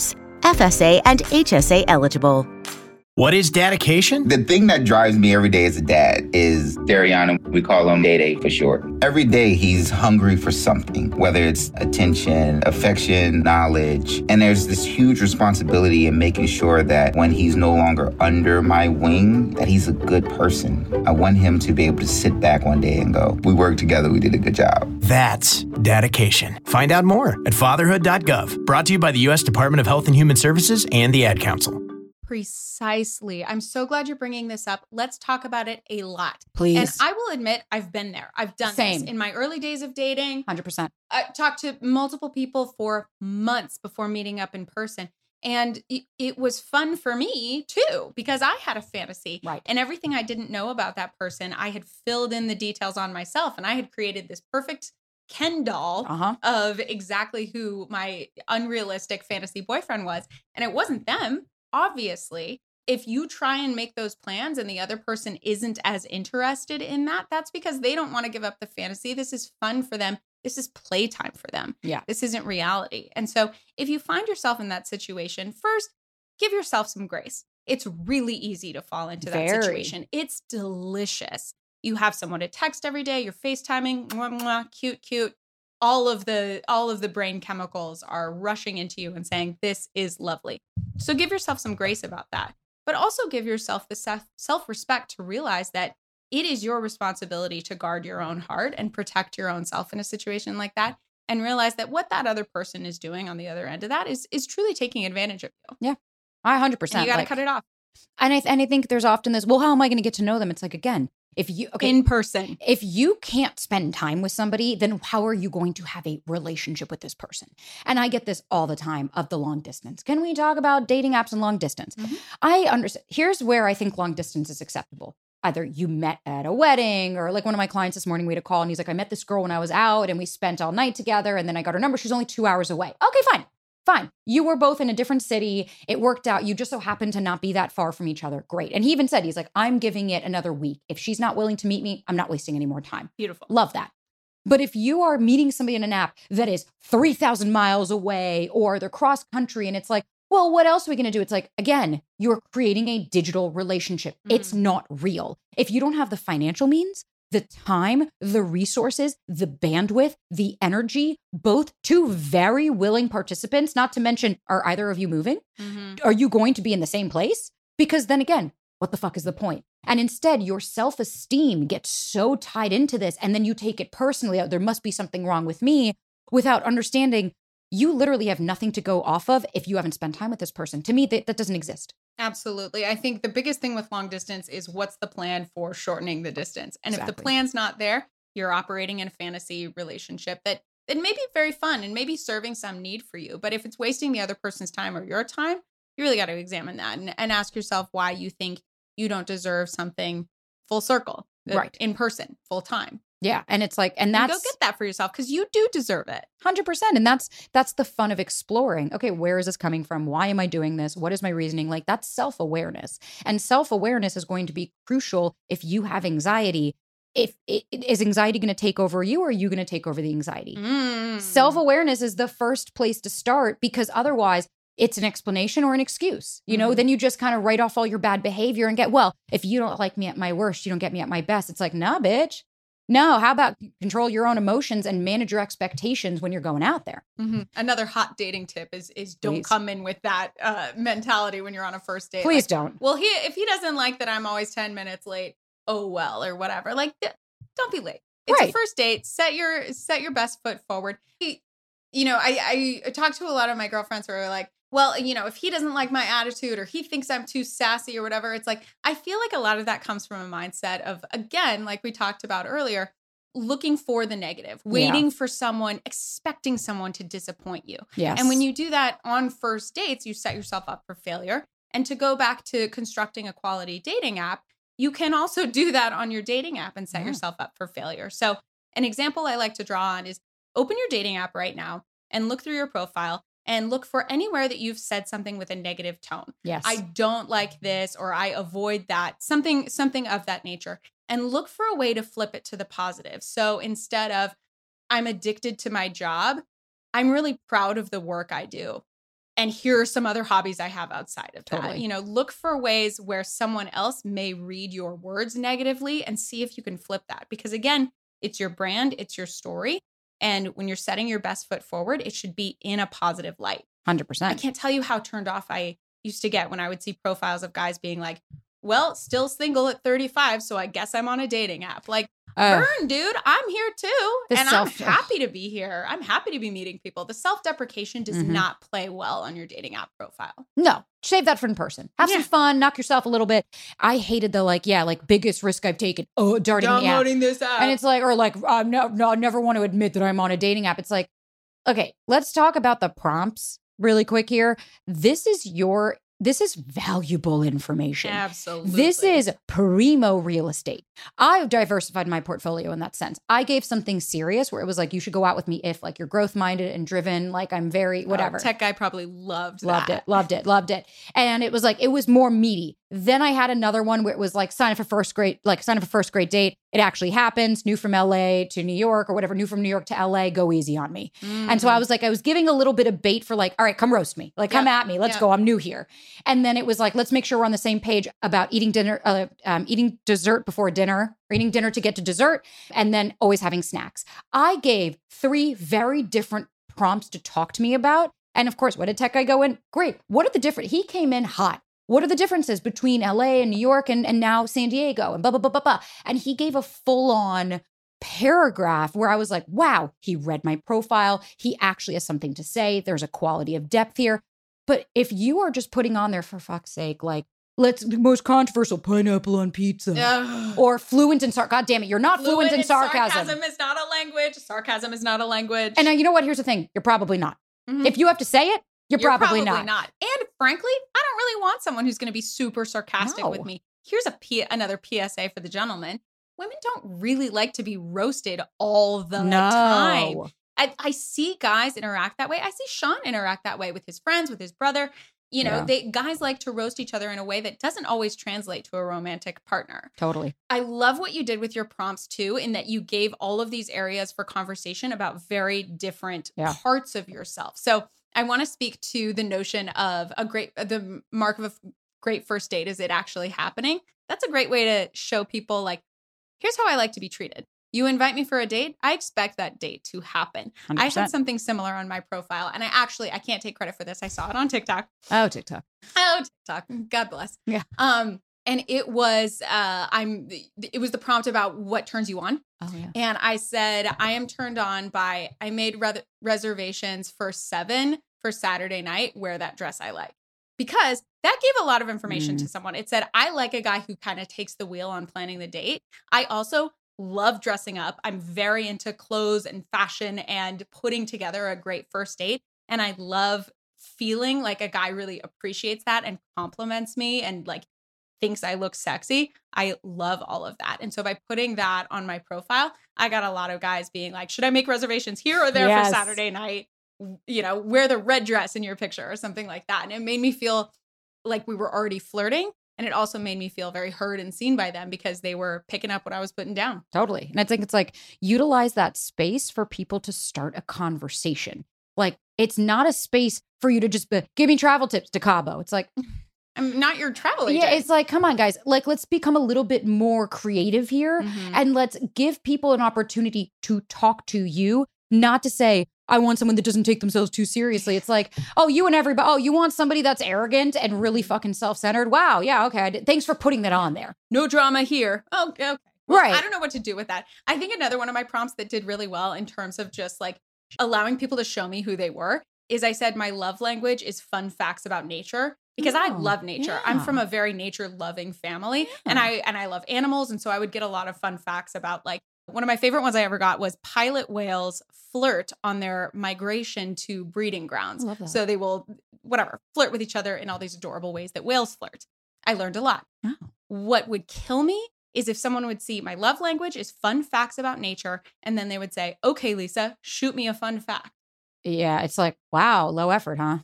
FSA and HSA eligible. What is dedication? The thing that drives me every day as a dad is Dariana. We call him Day for short. Every day he's hungry for something, whether it's attention, affection, knowledge. And there's this huge responsibility in making sure that when he's no longer under my wing, that he's a good person. I want him to be able to sit back one day and go, we worked together, we did a good job. That's dedication. Find out more at fatherhood.gov. Brought to you by the U.S. Department of Health and Human Services and the Ad Council. Precisely. I'm so glad you're bringing this up. Let's talk about it a lot. Please. And I will admit, I've been there. I've done Same. this in my early days of dating. 100%. I talked to multiple people for months before meeting up in person. And it was fun for me too, because I had a fantasy. Right. And everything I didn't know about that person, I had filled in the details on myself. And I had created this perfect Ken doll of exactly who my unrealistic fantasy boyfriend was. And it wasn't them. Obviously, if you try and make those plans and the other person isn't as interested in that, that's because they don't want to give up the fantasy. This is fun for them. This is playtime for them. Yeah. This isn't reality. And so if you find yourself in that situation, first, give yourself some grace. It's really easy to fall into that situation. It's delicious. You have someone to text every day. You're FaceTiming, mwah, mwah, cute, cute. All of the brain chemicals are rushing into you and saying, this is lovely. So give yourself some grace about that, but also give yourself the self-respect to realize that it is your responsibility to guard your own heart and protect your own self in a situation like that, and realize that what that other person is doing on the other end of that is truly taking advantage of you. Yeah, I 100%. And you got to cut it off. And I think there's often this, well, how am I going to get to know them? It's like, again, in person, if you can't spend time with somebody, then how are you going to have a relationship with this person? And I get this all the time of the long distance. Can we talk about dating apps and long distance? Mm-hmm. I understand. Here's where I think long distance is acceptable. Either you met at a wedding, or like one of my clients this morning, we had a call and he's like, I met this girl when I was out and we spent all night together and then I got her number. She's only 2 hours away. Okay, fine. You were both in a different city. It worked out. You just so happened to not be that far from each other. Great. And he even said, he's like, I'm giving it another week. If she's not willing to meet me, I'm not wasting any more time. Beautiful. Love that. But if you are meeting somebody in an app that is 3,000 miles away, or they're cross country and it's like, well, what else are we going to do? It's like, again, you're creating a digital relationship. Mm-hmm. It's not real. If you don't have the financial means, the time, the resources, the bandwidth, the energy, both two very willing participants, not to mention, are either of you moving? Mm-hmm. Are you going to be in the same place? Because then again, what the fuck is the point? And instead, your self-esteem gets so tied into this, and then you take it personally. There must be something wrong with me, without understanding you literally have nothing to go off of if you haven't spent time with this person. To me, that doesn't exist. Absolutely. I think the biggest thing with long distance is, what's the plan for shortening the distance? And exactly. If the plan's not there, you're operating in a fantasy relationship that may be very fun and maybe serving some need for you. But if it's wasting the other person's time or your time, you really got to examine that and ask yourself why you think you don't deserve something full circle, right? In person, full time. Yeah. And it's like, and that's, go get that for yourself, because you do deserve it. 100%. And that's the fun of exploring. Okay, where is this coming from? Why am I doing this? What is my reasoning? Like, that's self-awareness. And self-awareness is going to be crucial if you have anxiety. Is anxiety going to take over you, or are you going to take over the anxiety? Self-awareness is the first place to start, because otherwise it's an explanation or an excuse. You know, then you just kind of write off all your bad behavior and get, well, if you don't like me at my worst, you don't get me at my best. It's like, nah, bitch. No, how about control your own emotions and manage your expectations when you're going out there? Mm-hmm. Another hot dating tip is don't come in with that mentality when you're on a first date. Please don't. Well, if he doesn't like that I'm always 10 minutes late, oh well, or whatever. Like, don't be late. It's a first date. Set your best foot forward. I talk to a lot of my girlfriends who are like, well, if he doesn't like my attitude, or he thinks I'm too sassy or whatever, it's like, I feel like a lot of that comes from a mindset of, again, like we talked about earlier, looking for the negative, waiting for someone, expecting someone to disappoint you. Yes. And when you do that on first dates, you set yourself up for failure. And to go back to constructing a quality dating app, you can also do that on your dating app and set yourself up for failure. So an example I like to draw on is, open your dating app right now and look through your profile and look for anywhere that you've said something with a negative tone. Yes. I don't like this, or I avoid that, something of that nature. And look for a way to flip it to the positive. So instead of, I'm addicted to my job, I'm really proud of the work I do. And here are some other hobbies I have outside of that. Totally. You know, look for ways where someone else may read your words negatively and see if you can flip that. Because again, it's your brand, it's your story. And when you're setting your best foot forward, it should be in a positive light. 100%. I can't tell you how turned off I used to get when I would see profiles of guys being like, well, still single at 35, so I guess I'm on a dating app. Like, burn, dude. I'm here too. And I'm happy to be here. I'm happy to be meeting people. The self-deprecation does not play well on your dating app profile. No, save that for in person. Have some fun, knock yourself a little bit. I hated the biggest risk I've taken. Oh, downloading this app. And it's like, or like, no, I never want to admit that I'm on a dating app. It's like, okay, let's talk about the prompts really quick here. This is valuable information. Absolutely. This is primo real estate. I've diversified my portfolio in that sense. I gave something serious where it was like, you should go out with me if like you're growth minded and driven. Like I'm very whatever. Tech guy probably loved it. And it was like, it was more meaty. Then I had another one where it was like sign up for first grade date. It actually happens. New from LA to New York or whatever. New from New York to LA. Go easy on me. And so I was giving a little bit of bait for like, all right, come roast me. Like come at me. Let's go. I'm new here. And then it was like, let's make sure we're on the same page about eating dessert before dinner or eating dinner to get to dessert. And then always having snacks. I gave 3 very different prompts to talk to me about. And of course, what did tech guy go in? Great. What are the different? He came in hot. What are the differences between LA and New York and now San Diego and blah, blah, blah, blah, blah. And he gave a full-on paragraph where I was like, wow, he read my profile. He actually has something to say. There's a quality of depth here. But if you are just putting on there, for fuck's sake, like, let's the most controversial pineapple on pizza or fluent in sarcasm. God damn it. You're not fluent in sarcasm. Sarcasm is not a language. Sarcasm is not a language. And now, you know what? Here's the thing. You're probably not. If you have to say it, you're probably not. And frankly, I don't really want someone who's going to be super sarcastic with me. Here's another PSA for the gentleman. Women don't really like to be roasted all the time. I see guys interact that way. I see Sean interact that way with his friends, with his brother. You know, guys like to roast each other in a way that doesn't always translate to a romantic partner. Totally. I love what you did with your prompts too, in that you gave all of these areas for conversation about very different parts of yourself. So I want to speak to the notion of the mark of a great first date. Is it actually happening? That's a great way to show people like, here's how I like to be treated. You invite me for a date, I expect that date to happen. 100%. I had something similar on my profile, and I can't take credit for this. I saw it on TikTok. Oh, TikTok. God bless. Yeah. And it was the prompt about what turns you on. Oh yeah. And I said, I am turned on by, I made reservations for 7 for Saturday night, wear that dress I like. Because that gave a lot of information to someone. It said, I like a guy who kind of takes the wheel on planning the date. I also love dressing up. I'm very into clothes and fashion and putting together a great first date. And I love feeling like a guy really appreciates that and compliments me and like thinks I look sexy. I love all of that. And so by putting that on my profile, I got a lot of guys being like, should I make reservations here or there for Saturday night? You know, wear the red dress in your picture or something like that. And it made me feel like we were already flirting. And it also made me feel very heard and seen by them because they were picking up what I was putting down. Totally. And I think it's like, utilize that space for people to start a conversation. Like, it's not a space for you to just give me travel tips to Cabo. It's like, I'm not your travel agent. Yeah, it's like, come on, guys. Like, let's become a little bit more creative here. And let's give people an opportunity to talk to you, not to say, I want someone that doesn't take themselves too seriously. It's like, you want somebody that's arrogant and really fucking self-centered. Wow. Yeah. Okay. Thanks for putting that on there. No drama here. Oh, okay. Well, right. I don't know what to do with that. I think another one of my prompts that did really well in terms of just like allowing people to show me who they were is I said, my love language is fun facts about nature because I love nature. Yeah. I'm from a very nature loving family and I love animals. And so I would get a lot of fun facts about like, one of my favorite ones I ever got was pilot whales flirt on their migration to breeding grounds. I love that. So they will, flirt with each other in all these adorable ways that whales flirt. I learned a lot. Oh. What would kill me is if someone would see my love language is fun facts about nature. And then they would say, okay, Lisa, shoot me a fun fact. Yeah, it's like, wow, low effort, huh?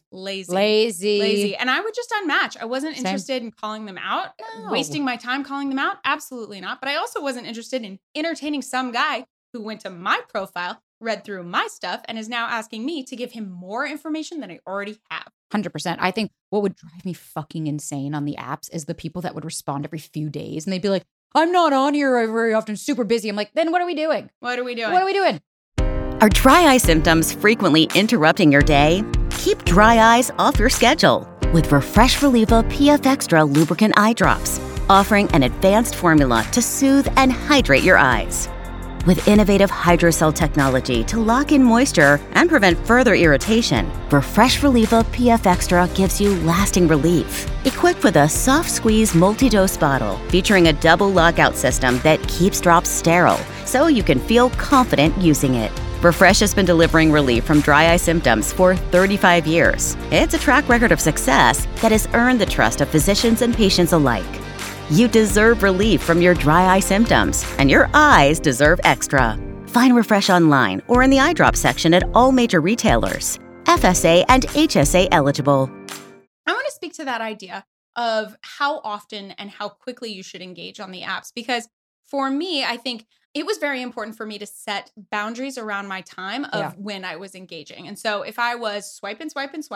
Lazy. And I would just unmatch. I wasn't interested in calling them out, wasting my time calling them out. Absolutely not. But I also wasn't interested in entertaining some guy who went to my profile, read through my stuff, and is now asking me to give him more information than I already have. 100%. I think what would drive me fucking insane on the apps is the people that would respond every few days and they'd be like, I'm not on here very often, super busy. I'm like, then what are we doing? What are we doing? What are we doing? Are dry eye symptoms frequently interrupting your day? Keep dry eyes off your schedule with Refresh Reliever PF Extra Lubricant Eye Drops, offering an advanced formula to soothe and hydrate your eyes. With innovative hydrocell technology to lock in moisture and prevent further irritation, Refresh Reliever PF Extra gives you lasting relief. Equipped with a soft squeeze multi-dose bottle featuring a double lockout system that keeps drops sterile, so you can feel confident using it. Refresh has been delivering relief from dry eye symptoms for 35 years. It's a track record of success that has earned the trust of physicians and patients alike. You deserve relief from your dry eye symptoms, and your eyes deserve extra. Find Refresh online or in the eye drop section at all major retailers. FSA and HSA eligible. I want to speak to that idea of how often and how quickly you should engage on the apps, because for me, I think it was very important for me to set boundaries around my time of when I was engaging. And so if I was swiping,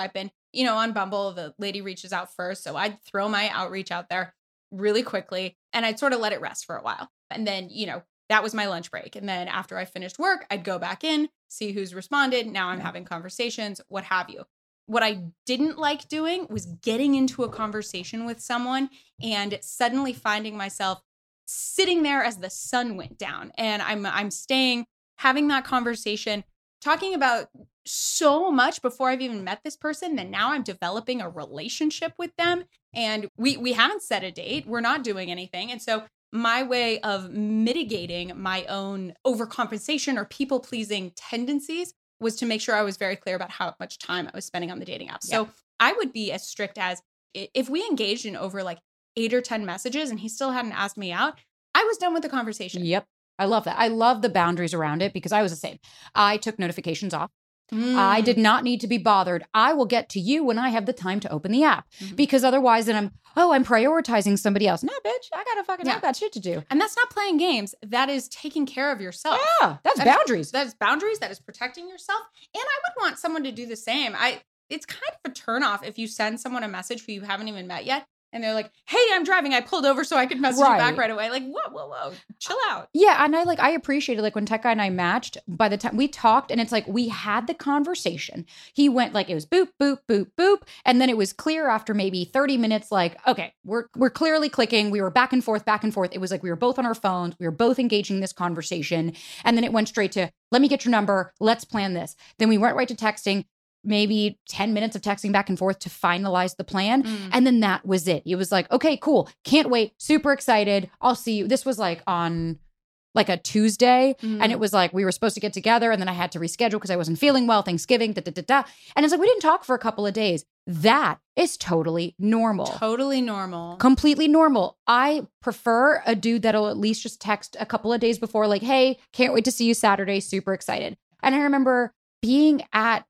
on Bumble, the lady reaches out first. So I'd throw my outreach out there really quickly and I'd sort of let it rest for a while. And then, that was my lunch break. And then after I finished work, I'd go back in, see who's responded. Now I'm having conversations, what have you. What I didn't like doing was getting into a conversation with someone and suddenly finding myself sitting there as the sun went down. And I'm staying, having that conversation, talking about so much before I've even met this person that now I'm developing a relationship with them. And we haven't set a date. We're not doing anything. And so my way of mitigating my own overcompensation or people-pleasing tendencies was to make sure I was very clear about how much time I was spending on the dating apps. So I would be as strict as if we engaged in over like 8 or 10 messages and he still hadn't asked me out, I was done with the conversation. Yep. I love that. I love the boundaries around it because I was the same. I took notifications off. I did not need to be bothered. I will get to you when I have the time to open the app because otherwise then I'm prioritizing somebody else. No, bitch, I've got shit to do. And that's not playing games. That is taking care of yourself. Yeah, that's boundaries. That's boundaries. That is protecting yourself. And I would want someone to do the same. It's kind of a turnoff if you send someone a message who you haven't even met yet. And they're like, hey, I'm driving. I pulled over so I could message you back right away. Like, whoa, chill out. Yeah. And I appreciated like when Tech Guy and I matched, by the time we talked and it's like, we had the conversation. He went like, it was boop, boop, boop, boop. And then it was clear after maybe 30 minutes, like, okay, we're clearly clicking. We were back and forth. It was like, we were both on our phones. We were both engaging in this conversation. And then it went straight to, let me get your number. Let's plan this. Then we went right to texting. Maybe 10 minutes of texting back and forth to finalize the plan. And then that was it. It was like, okay, cool. Can't wait. Super excited. I'll see you. This was like on like a Tuesday. And it was like, we were supposed to get together and then I had to reschedule because I wasn't feeling well, Thanksgiving, And it's like, we didn't talk for a couple of days. That is totally normal. Totally normal. Completely normal. I prefer a dude that'll at least just text a couple of days before like, hey, can't wait to see you Saturday. Super excited. And I remember being at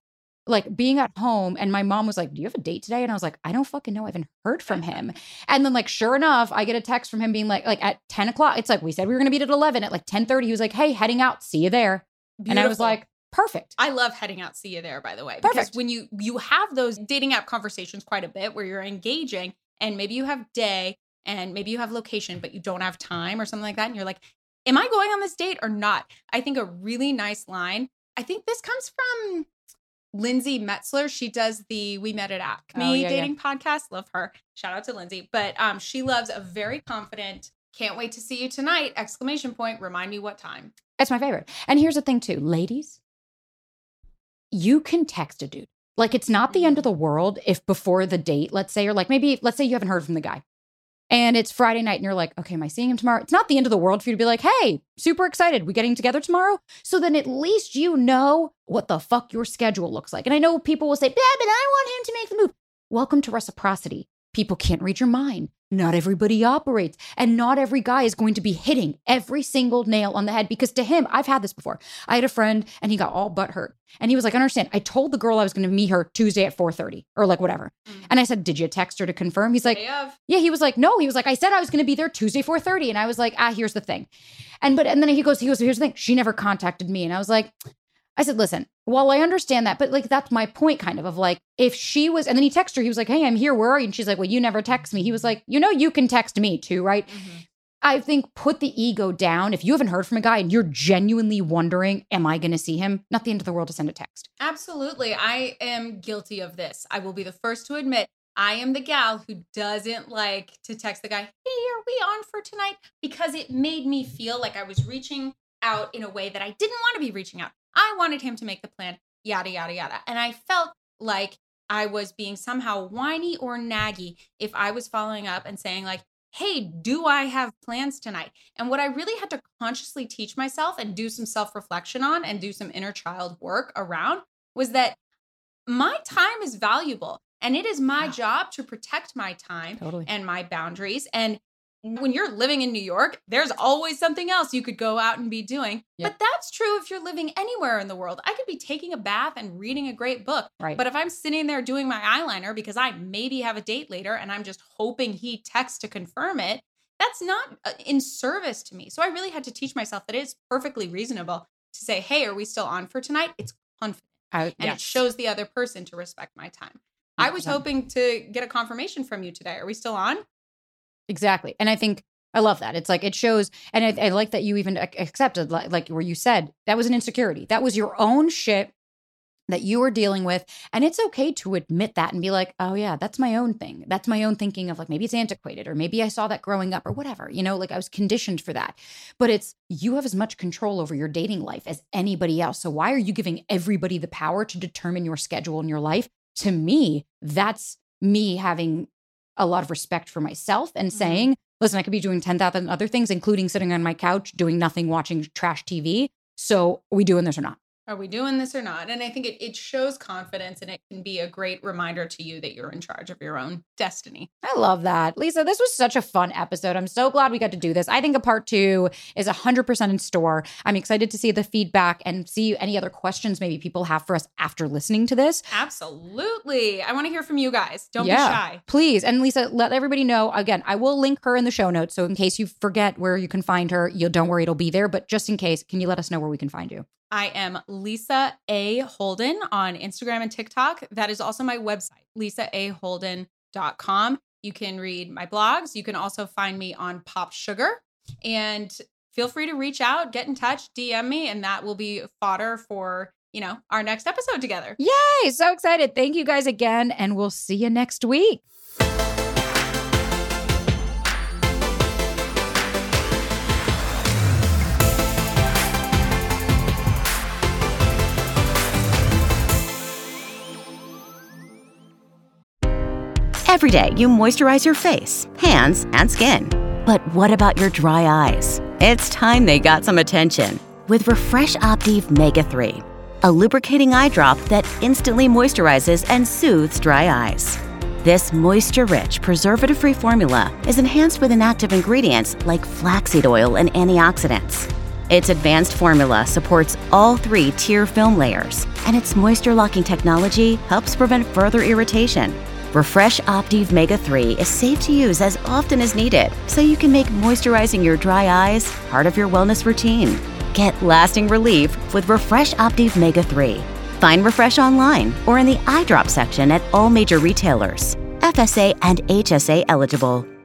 home and my mom was like, do you have a date today? And I was like, I don't fucking know. I haven't heard from him. And then like, sure enough, I get a text from him being like at 10 o'clock. It's like, we said we were going to meet at 11 at like 10:30. He was like, hey, heading out. See you there. Beautiful. And I was like, perfect. I love heading out. See you there, by the way. Because Perfect. when you have those dating app conversations quite a bit where you're engaging and maybe you have day and maybe you have location, but you don't have time or something like that. And you're like, am I going on this date or not? I think a really nice line. I think this comes from Lindsay Metzler. She does the We Met at Acme dating podcast. Love her. Shout out to Lindsay. But she loves a very confident, can't wait to see you tonight, ! Remind me what time. It's my favorite. And here's the thing too, ladies, you can text a dude. Like it's not the end of the world if before the date, let's say, or like maybe, let's say you haven't heard from the guy and it's Friday night and you're like, okay, am I seeing him tomorrow? It's not the end of the world for you to be like, hey, super excited. We getting together tomorrow? So then at least you know what the fuck your schedule looks like. And I know people will say, but I want him to make the move. Welcome to reciprocity. People can't read your mind. Not everybody operates. And not every guy is going to be hitting every single nail on the head because to him, I've had this before. I had a friend and he got all butt hurt. And he was like, I understand. I told the girl I was going to meet her Tuesday at 4:30 or like whatever. And I said, did you text her to confirm? He's like, yeah. He was like, no. He was like, I said I was going to be there Tuesday 4:30. And I was like, here's the thing. And then he goes, here's the thing. She never contacted me. And I was like, I said, listen, while I understand that, but like, that's my point kind of like, if she was, and then he texted her, he was like, hey, I'm here, where are you? And she's like, well, you never text me. He was like, you can text me too, right? Mm-hmm. I think put the ego down. If you haven't heard from a guy and you're genuinely wondering, am I going to see him? Not the end of the world to send a text. Absolutely. I am guilty of this. I will be the first to admit I am the gal who doesn't like to text the guy, hey, are we on for tonight? Because it made me feel like I was reaching out in a way that I didn't want to be reaching out. I wanted him to make the plan, yada, yada, yada. And I felt like I was being somehow whiny or naggy if I was following up and saying like, hey, do I have plans tonight? And what I really had to consciously teach myself and do some self-reflection on and do some inner child work around was that my time is valuable. And it is my job to protect my time and my boundaries. And when you're living in New York, there's always something else you could go out and be doing. Yep. But that's true if you're living anywhere in the world. I could be taking a bath and reading a great book. Right. But if I'm sitting there doing my eyeliner because I maybe have a date later and I'm just hoping he texts to confirm it, that's not in service to me. So I really had to teach myself that it's perfectly reasonable to say, hey, are we still on for tonight? It's confident. And it shows the other person to respect my time. I was hoping to get a confirmation from you today. Are we still on? Exactly. And I think I love that. It's like it shows. And I like that you even accepted, like where you said that was an insecurity. That was your own shit that you were dealing with. And it's okay to admit that and be like, oh, yeah, that's my own thing. That's my own thinking of like, maybe it's antiquated or maybe I saw that growing up or whatever, like I was conditioned for that. But it's you have as much control over your dating life as anybody else. So why are you giving everybody the power to determine your schedule in your life? To me, that's me having a lot of respect for myself and saying, listen, I could be doing 10,000 other things, including sitting on my couch, doing nothing, watching trash TV. So are we doing this or not? Are we doing this or not? And I think it shows confidence and it can be a great reminder to you that you're in charge of your own destiny. I love that. Lisa, this was such a fun episode. I'm so glad we got to do this. I think a part 2 is 100% in store. I'm excited to see the feedback and see any other questions maybe people have for us after listening to this. Absolutely. I want to hear from you guys. Don't be shy. Please. And Lisa, let everybody know. Again, I will link her in the show notes. So in case you forget where you can find her, don't worry, it'll be there. But just in case, can you let us know where we can find you? I am Lisa A. Holden on Instagram and TikTok. That is also my website, lisaaholden.com. You can read my blogs. You can also find me on Pop Sugar. And feel free to reach out, get in touch, DM me, and that will be fodder for, our next episode together. Yay! So excited. Thank you guys again, and we'll see you next week. Every day, you moisturize your face, hands, and skin. But what about your dry eyes? It's time they got some attention with Refresh Optive Mega 3, a lubricating eye drop that instantly moisturizes and soothes dry eyes. This moisture-rich, preservative-free formula is enhanced with inactive ingredients like flaxseed oil and antioxidants. Its advanced formula supports all 3 tier film layers, and its moisture-locking technology helps prevent further irritation. Refresh Optive Mega 3 is safe to use as often as needed, so you can make moisturizing your dry eyes part of your wellness routine. Get lasting relief with Refresh Optive Mega 3. Find Refresh online or in the eye drop section at all major retailers. FSA and HSA eligible.